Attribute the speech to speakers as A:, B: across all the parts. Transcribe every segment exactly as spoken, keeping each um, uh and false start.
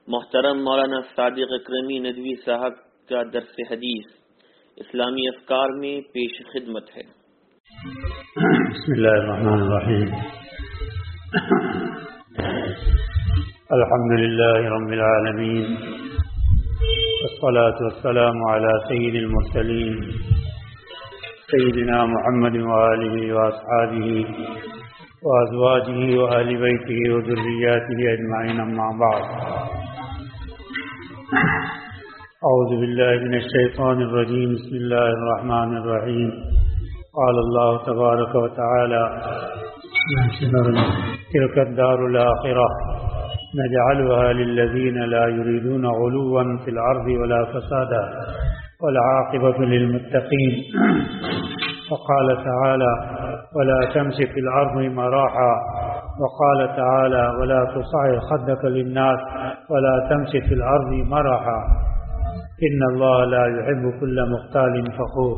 A: محترم مولانا صادق اکرمی ندوی صاحب کا درس حدیث اسلامی افکار میں پیش خدمت ہے۔
B: بسم اللہ الرحمن الرحیم، الحمد للہ رب العالمین، والصلاة والسلام على سید المرسلین سیدنا محمد وآلہ وأصحابہ وأزواجہ وأہل بیتہ وذریاتہ اجمعین، اما بعد۔ اعوذ باللہ من الشیطان الرجیم، بسم اللہ الرحمن الرحیم۔ قال اللہ تبارک و تعالی تلک الدار الآخرہ نجعلها للذین لا يريدون علوا في الأرض ولا فسادا والعاقبة للمتقين۔ وقال تعالى ولا تمش في الأرض مراحا، وقال تعالى ولا تصعر خدك للناس ولا تمش في الأرض مرحا إن الله لا يحب كل مختال فخور۔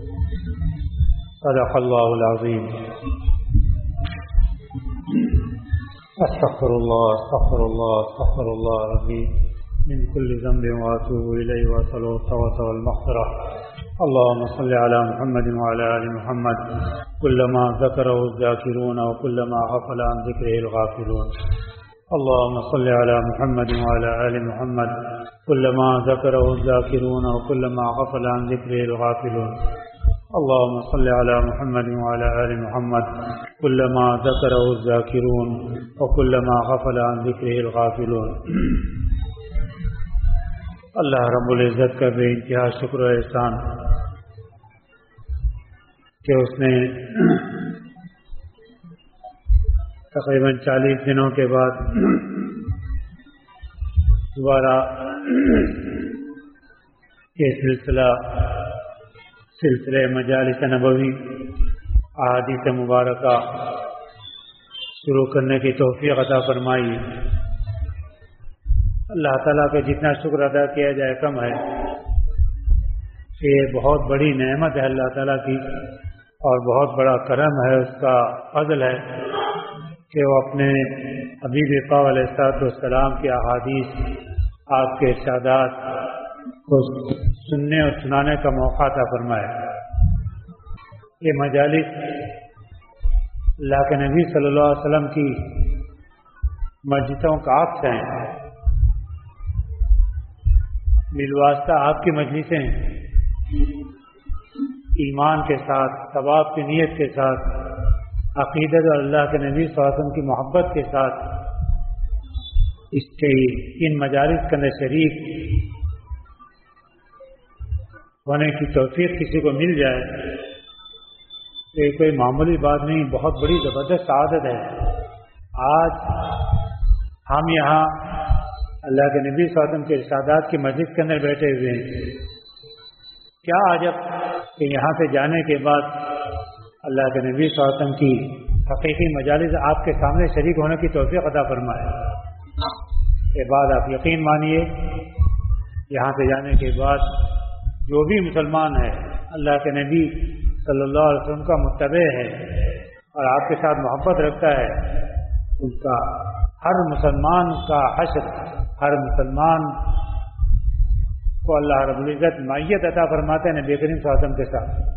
B: صدق الله العظيم۔ استغفر الله استغفر الله استغفر الله ربي من كل ذنب وأتوب إليه وأسأله التوبة والمغفرة۔ اللهم صل على محمد وعلى آل محمد كلما ذكره الذاكرون وكلما غفل عن ذكره الغافلون۔ اللهم صل على محمد وعلى آل محمد كلما ذكره الذاكرون وكلما غفل عن ذكره الغافلون۔ اللهم صل على محمد وعلى آل محمد كلما ذكره الذاكرون وكلما غفل عن ذكره الغافلون۔ اللہ رب العزت کا بے انتہا شکر و احسان کہ اس نے تقریباً چالیس دنوں کے بعد دوبارہ یہ سلسلہ سلسلہ مجالس نبوی احادیث مبارکہ شروع کرنے کی توفیق عطا فرمائی۔ اللہ تعالیٰ کے جتنا شکر ادا کیا جائے کم ہے کہ یہ بہت بڑی نعمت ہے اللہ تعالیٰ کی، اور بہت بڑا کرم ہے، اس کا فضل ہے کہ وہ اپنے حبیب پاک علیہ الصلوۃ والسلام کی احادیث، آپ کے ارشادات کو سننے اور سنانے کا موقع عطا فرمائے۔ یہ مجالس اللہ کے نبی صلی اللہ علیہ وسلم کی مجلسوں کا عکس ہیں، بالواسطہ آپ کی مجلسیں ایمان کے ساتھ، ثواب کی نیت کے ساتھ، عقیدت اور اللہ کے نبی صلی اللہ علیہ وسلم کی محبت کے ساتھ اس کے ان مجالس کے اندر شریک ہونے کی توفیق کسی کو مل جائے تو یہ کوئی معمولی بات نہیں، بہت بڑی زبردست عادت ہے۔ آج ہم یہاں اللہ کے نبی صلی اللہ علیہ وسلم کے ارشادات کی مجلس کے اندر بیٹھے ہوئے ہیں، کیا عجب کہ یہاں سے جانے کے بعد اللہ کے نبی صلی اللہ علیہ وسلم کی حقیقی مجالس آپ کے سامنے شریک ہونے کی توفیق عطا فرمائے۔ کے بعد آپ یقین مانیے یہاں سے جانے کے بعد جو بھی مسلمان ہے، اللہ کے نبی صلی اللہ علیہ وسلم کا متبع ہے اور آپ کے ساتھ محبت رکھتا ہے، ان کا ہر مسلمان کا حشر، ہر مسلمان کو اللہ رب العزت معیت عطا فرماتے ہیں نبی کریم صلی اللہ علیہ وسلم کے ساتھ۔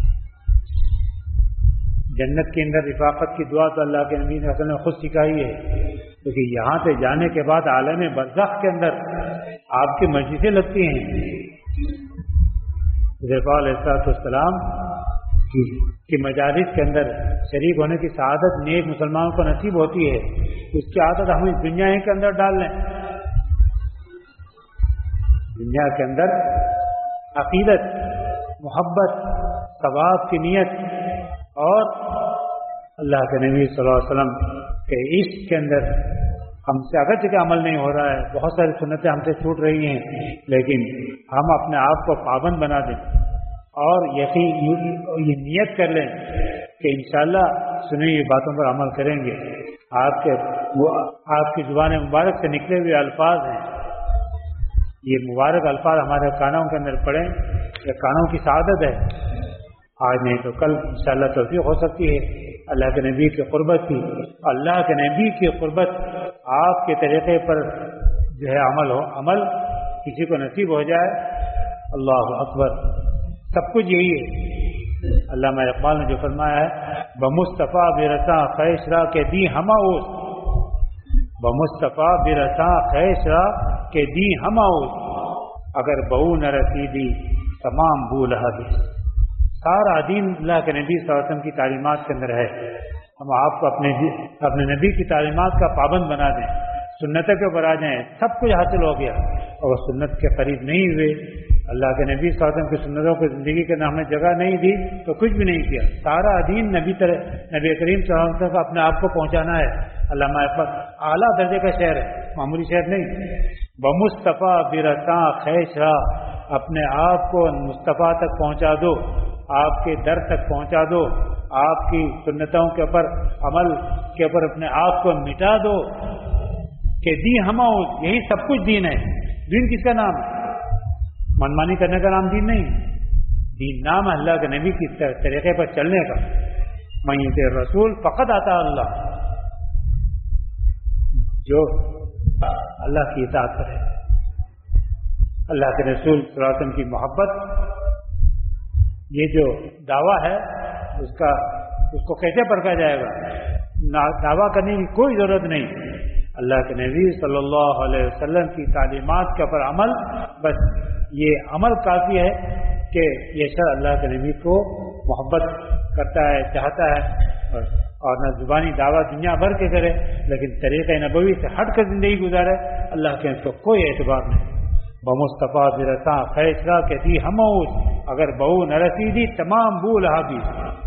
B: جنت کے اندر رفاقت کی دعا تو اللہ کے نبی صلی اللہ علیہ وسلم نے خود سکھائی ہے، کیونکہ یہاں سے جانے کے بعد عالم برزخ کے اندر آپ کی مجلسیں لگتی ہیں۔ حضرت علیہ السلام کی مجالس کے اندر شریک ہونے کی سعادت نیک مسلمانوں کو نصیب ہوتی ہے، اس کی عادت ہم اس دنیا ہی کے اندر ڈال لیں۔ دنیا کے اندر عقیدت، محبت، ثواب کی نیت اور اللہ کے نبی صلی اللہ علیہ وسلم کے عشق کے اندر ہم سے اگرچہ کہ عمل نہیں ہو رہا ہے، بہت ساری سنتیں ہم سے چھوٹ رہی ہیں، لیکن ہم اپنے آپ کو پابند بنا دیں اور یقین یہ نیت کر لیں کہ انشاءاللہ سنی ہوئی باتوں پر عمل کریں گے۔ آپ کے آپ کی زبان مبارک سے نکلے ہوئے الفاظ ہیں، یہ مبارک الفاظ ہمارے کانوں کے اندر پڑیں، یہ کانوں کی سعادت ہے۔ آج نہیں تو کل انشاءاللہ توفیق ہو سکتی ہے اللہ کے نبی کی قربت کی، اللہ کے نبی کی قربت آپ کے طریقے پر جو ہے عمل ہو، عمل کسی کو نصیب ہو جائے، اللہ اکبر، سب کچھ یہی ہے۔ علامہ اقبال نے جو فرمایا ہے، بمصطفیٰ برساں خیش را کے دی ہما اوس، بمصطفیٰ برساں خیش را کے دی ہما اوس، اگر بہو نہ رسیدی تمام بھول حدیث۔ سارا دین اللہ کے نبی صلی اللہ علیہ وسلم کی تعلیمات کے اندر ہے۔ ہم آپ کو اپنے اپنے نبی کی تعلیمات کا پابند بنا دیں، سنتوں کے اوپر آ جائیں، سب کچھ حاصل ہو گیا، اور سنت کے قریب نہیں ہوئے، اللہ کے نبی صلی اللہ علیہ وسلم کی سنتوں کو زندگی کے نام میں جگہ نہیں دی تو کچھ بھی نہیں کیا۔ سارا دین نبی طرح نبی کریم صلی اللہ علیہ وسلم کو اپنے آپ کو پہنچانا ہے۔ علامہ اقبال اعلیٰ درجے کا شعر ہے، معمولی شعر نہیں۔ بمصطفیٰ برساں خیش را، اپنے آپ کو مصطفیٰ تک پہنچا دو، آپ کے در تک پہنچا دو، آپ کی سنتوں کے اوپر عمل کے اوپر اپنے آپ کو مٹا دو کہ دی ہما، یہی سب کچھ دین ہے۔ دین کس کا نام ہے؟ منمانی کرنے کا نام دین نہیں، دین نام ہے اللہ کے نبی کی طریقے پر چلنے کا۔ من یطع الرسول فقد اطاع اللہ، جو اللہ کی اطاعت کرے، اللہ کے رسول صلی اللہ علیہ وسلم کی محبت، یہ جو دعویٰ ہے اس کا اس کو کیسے پرکھا جائے گا؟ دعویٰ کرنے کی کوئی ضرورت نہیں، اللہ کے نبی صلی اللہ علیہ وسلم کی تعلیمات کے اوپر عمل، بس یہ عمل کافی ہے کہ یہ شخص اللہ کے نبی کو محبت کرتا ہے، چاہتا ہے، اور نہ زبانی دعویٰ دنیا بھر کے کرے لیکن طریقہ نبوی سے ہٹ کر زندگی گزارے، اللہ کے اس کو کوئی اعتبار نہیں۔ بمصطفیٰ برساں خیش را کہ دی ہموش، اگر بہو نہ رسیدی تمام بھول حابی۔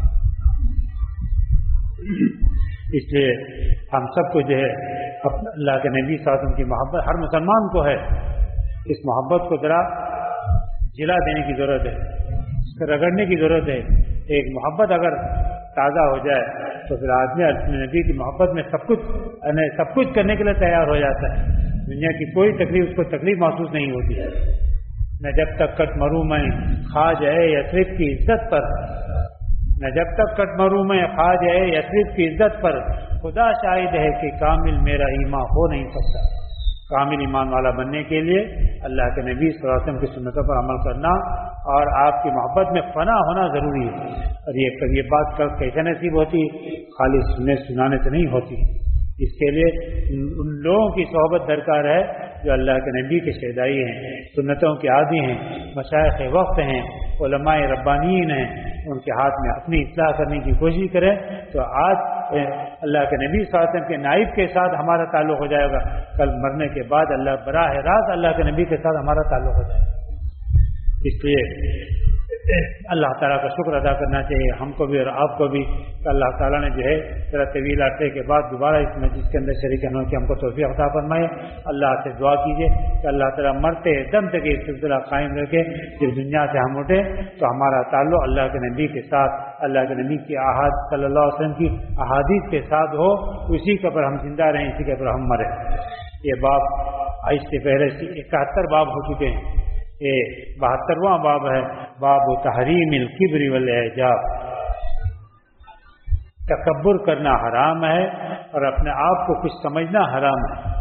B: اس لیے ہم سب کو جو ہے اللہ کے نبی صلی اللہ علیہ وسلم کی محبت ہر مسلمان کو ہے، اس محبت کو ذرا جلا دینے کی ضرورت ہے، اس کو رگڑنے کی ضرورت ہے۔ ایک محبت اگر تازہ ہو جائے تو پھر آدمی اپنے نبی کی محبت میں سب کچھ سب کچھ کرنے کے لیے تیار ہو جاتا ہے، دنیا کی کوئی تکلیف اس کو تکلیف محسوس نہیں ہوتی ہے۔ میں جب تک کٹ مروں میں خواج ہے یثرب کی عزت پر، میں جب تک کٹ مروں میں خواج ہے یثرب کی عزت پر، خدا شاہد ہے کہ کامل میرا ایمان ہو نہیں سکتا۔ کامل ایمان والا بننے کے لیے اللہ کے نبی صلی اللہ علیہ وسلم کی سنتوں پر عمل کرنا اور آپ کی محبت میں فنا ہونا ضروری ہے۔ اور یہ یہ بات کیسے نصیب ہوتی؟ خالی سننے سنانے سے نہیں ہوتی، اس کے لیے ان لوگوں کی صحبت درکار ہے جو اللہ کے نبی کے شہدائی ہیں، سنتوں کے عادی ہیں، مشائخ وقت ہیں، علماء ربانیین ہیں، ان کے ہاتھ میں اپنی اصلاح کرنے کی کوشش کریں تو آج اللہ کے نبی صلی اللہ علیہ وسلم کے نائب کے ساتھ ہمارا تعلق ہو جائے گا، کل مرنے کے بعد اللہ براہ راست اللہ کے نبی کے ساتھ ہمارا تعلق ہو جائے گا۔ اس لیے اللہ تعالیٰ کا شکر ادا کرنا چاہیے ہم کو بھی اور آپ کو بھی کہ اللہ تعالیٰ نے جو ہے ذرا طویل عرصے کے بعد دوبارہ اس مجلس کے اندر شریک ہونے کی ہم کو توفیق عطا فرمائے۔ اللہ سے دعا کیجیے کہ اللہ تعالیٰ مرتے دم تک یہ سلسلہ قائم رکھے، جس دنیا سے ہم اٹھے تو ہمارا تعلق اللہ کے نبی کے ساتھ، اللہ کے نبی کی احاد صلی اللہ علیہ وسلم کی احادیث کے ساتھ ہو، اسی کے اوپر ہم زندہ رہیں، اسی کے اوپر ہم مریں۔ یہ باب آج سے پہلے اکہتر باب ہو چکے ہیں، یہ بہترواں باب ہے، باب تحریم الکبر والاعجاب۔ تکبر کرنا حرام ہے اور اپنے آپ کو کچھ سمجھنا حرام ہے۔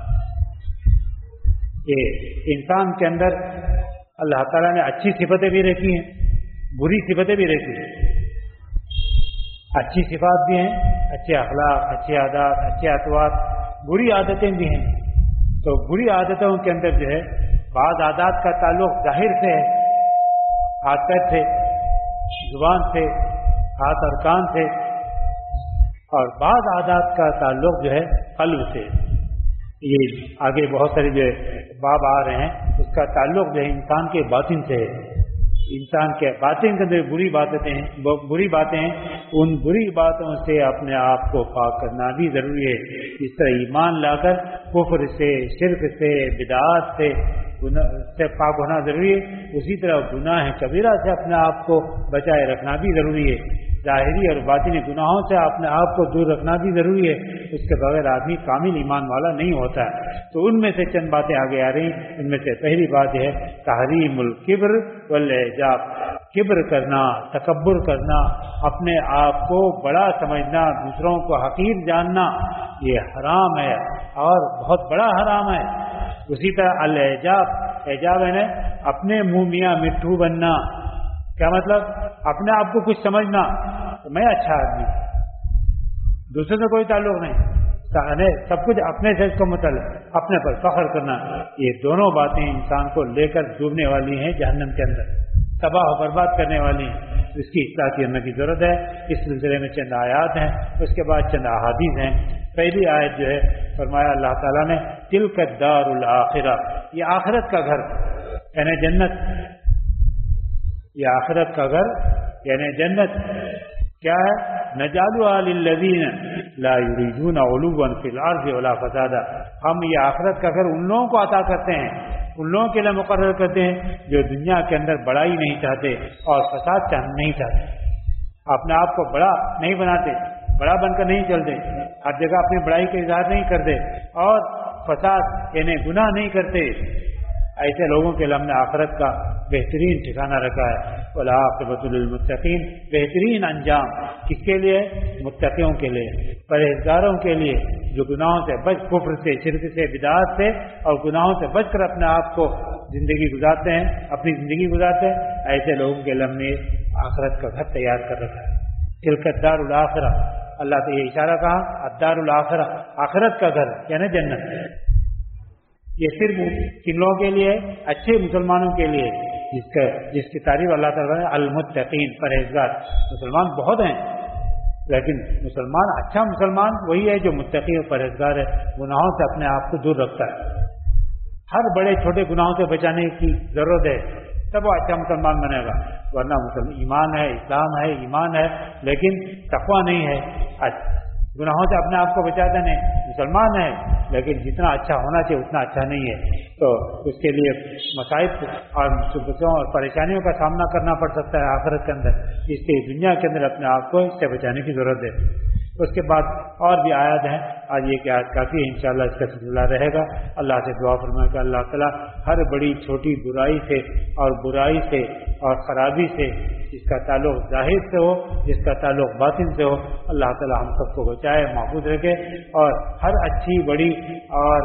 B: یہ انسان کے اندر اللہ تعالیٰ نے اچھی صفتیں بھی رکھی ہیں، بری صفتیں بھی رکھی ہیں۔ اچھی صفات بھی ہیں، اچھے اخلاق، اچھے عادات، اچھے اطوار، بری عادتیں بھی ہیں۔ تو بری عادتوں کے اندر جو ہے بعض عادات کا تعلق ظاہر سے ہے، ہاتھ پیر سے، زبان سے، ہاتھ اور کان سے، اور بعض عادات کا تعلق جو ہے قلب سے۔ یہ آگے بہت سارے جو باب آ رہے ہیں، اس کا تعلق جو ہے انسان کے باطن سے ہے۔ انسان کے باطن کے اندر بری باتیں ہیں، بری باتیں ہیں، ان بری باتوں سے اپنے آپ کو پاک کرنا بھی ضروری ہے۔ اس طرح ایمان لا کر کفر سے، شرک سے، بدعات سے سے پاک ہونا ضروری ہے، اسی طرح گناہ کبیرہ سے اپنے آپ کو بچائے رکھنا بھی ضروری ہے۔ ظاہری اور باطنی گناہوں سے اپنے آپ کو دور رکھنا بھی ضروری ہے، اس کے بغیر آدمی کامل ایمان والا نہیں ہوتا ہے۔ تو ان میں سے چند باتیں آگے آ رہی ہیں، ان میں سے پہلی بات یہ ہے تحریم الکبر والاعجاب۔ کبر کرنا، تکبر کرنا، اپنے آپ کو بڑا سمجھنا، دوسروں کو حقیر جاننا، یہ حرام ہے اور بہت بڑا حرام ہے۔ اسی طرح الاعجاب، اعجاب ہے نا اپنے منہ میاں مٹھو بننا. کیا مطلب؟ اپنے آپ کو کچھ سمجھنا میں اچھا آدمی، دوسرے سے کوئی تعلق نہیں، سب کچھ اپنے سے اس کو متعلق، اپنے پر فخر کرنا. یہ دونوں باتیں انسان کو لے کر ڈوبنے والی ہیں جہنم کے اندر، تباہ و برباد کرنے والی ہیں. اس کی اصلاح کرنے کی ضرورت ہے. اس سلسلے میں چند آیات ہیں، اس کے بعد چند احادیث ہیں. پہلی آیت جو ہے فرمایا اللہ تعالیٰ نے تلک الدار الآخرہ، یہ آخرت کا گھر یعنی جنت، یہ آخرت کا گھر یعنی جنت کیا ہے؟ نجعلها للذین لا یریدون علوا فی الارض ولا فسادا. ہم یہ آخرت کا گھر ان لوگوں کو عطا کرتے ہیں، ان لوگوں کے لیے مقرر کرتے ہیں جو دنیا کے اندر بڑائی نہیں چاہتے اور فساد چاہ نہیں چاہتے، اپنے آپ کو بڑا نہیں بناتے، بڑا بن کر نہیں چلتے، ہر جگہ اپنی بڑائی کا اظہار نہیں کرتے اور فساد یعنی گناہ نہیں کرتے. ایسے لوگوں کے لیے ہم نے آخرت کا بہترین ٹھکانہ رکھا ہے. والعاقبۃ للمتقین، بہترین انجام کس کے لیے؟ متقیوں کے لیے، پرہیزگاروں کے لیے جو گناہوں سے بچ، کفر سے، شرک سے، بدعات سے اور گناہوں سے بچ کر اپنے آپ کو زندگی گزارتے ہیں، اپنی زندگی گزارتے ہیں. ایسے لوگوں کے لیے ہم نے آخرت کا گھر تیار کر رکھا ہے. تلک الدار الآخرہ، اللہ نے یہ اشارہ کہا الدار الآخرہ، آخرت کا گھر یعنی جنت. یہ صرف کن لوگوں کے لیے؟ اچھے مسلمانوں کے لیے، جس کا جس کی تعریف اللہ تعالیٰ نے المتقین، پرہیزگار. مسلمان بہت ہیں لیکن مسلمان، اچھا مسلمان وہی ہے جو متقی اور پرہیزگار ہے، گناہوں سے اپنے آپ کو دور رکھتا ہے، ہر بڑے چھوٹے گناہوں سے بچانے کی ضرورت ہے، تب وہ اچھا مسلمان بنے گا. ورنہ مسلمان ایمان ہے، اسلام ہے، ایمان ہے لیکن تقویٰ نہیں ہے، گناہوں سے اپنے آپ کو بچاتا نہیں، مسلمان ہے لیکن جتنا اچھا ہونا چاہیے اتنا اچھا نہیں ہے، تو اس کے لیے مصائب اور مصیبتوں اور پریشانیوں کا سامنا کرنا پڑ سکتا ہے آخرت کے اندر. اس لیے دنیا کے اندر اپنے آپ کو اس سے بچانے کی ضرورت ہے. اس کے بعد اور بھی آیات ہیں، آج یہ کہ آیت کافی ہے، انشاءاللہ اس کا سلسلہ رہے گا. اللہ سے دعا فرمائے کہ اللہ تعالیٰ ہر بڑی چھوٹی برائی سے اور برائی سے اور خرابی سے، جس کا تعلق ظاہر سے ہو، جس کا تعلق باطن سے ہو، اللہ تعالیٰ ہم سب کو بچائے، محفوظ رکھے، اور ہر اچھی بڑی اور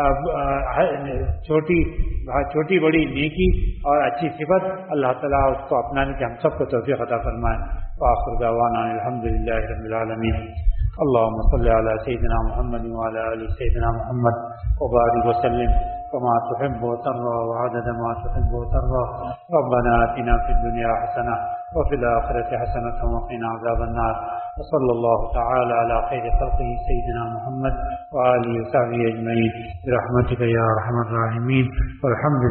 B: چھوٹی چھوٹی بڑی نیکی اور اچھی صفت اللہ تعالیٰ اس کو اپنانے کے ہم سب کو توفیق عطا فرمائے. وآخر دعوانا الحمد للہ رب العالمین. اللهم صل على سيدنا محمد وعلى آل سيدنا محمد وبارك وسلم كما تحب وترضى وعدد ما تحب وترضى. ربنا آتنا في الدنيا حسنة وفي الآخرة حسنة وقنا عذاب النار. وصلى الله تعالى على خير خلقه سيدنا محمد وآله وصحبه أجمعين برحمتك يا أرحم الراحمين. والحمد